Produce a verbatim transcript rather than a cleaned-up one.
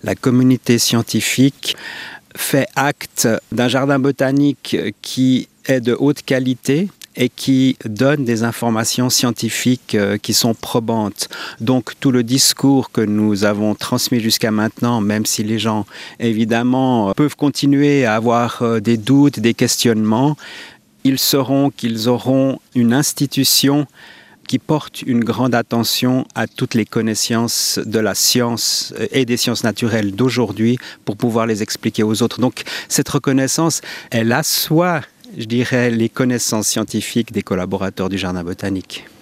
la communauté scientifique fait acte d'un jardin botanique qui est de haute qualité et qui donne des informations scientifiques qui sont probantes. Donc tout le discours que nous avons transmis jusqu'à maintenant, même si les gens évidemment peuvent continuer à avoir des doutes, des questionnements, ils sauront qu'ils auront une institution qui porte une grande attention à toutes les connaissances de la science et des sciences naturelles d'aujourd'hui pour pouvoir les expliquer aux autres. Donc cette reconnaissance, elle assoit, je dirais, les connaissances scientifiques des collaborateurs du Jardin botanique.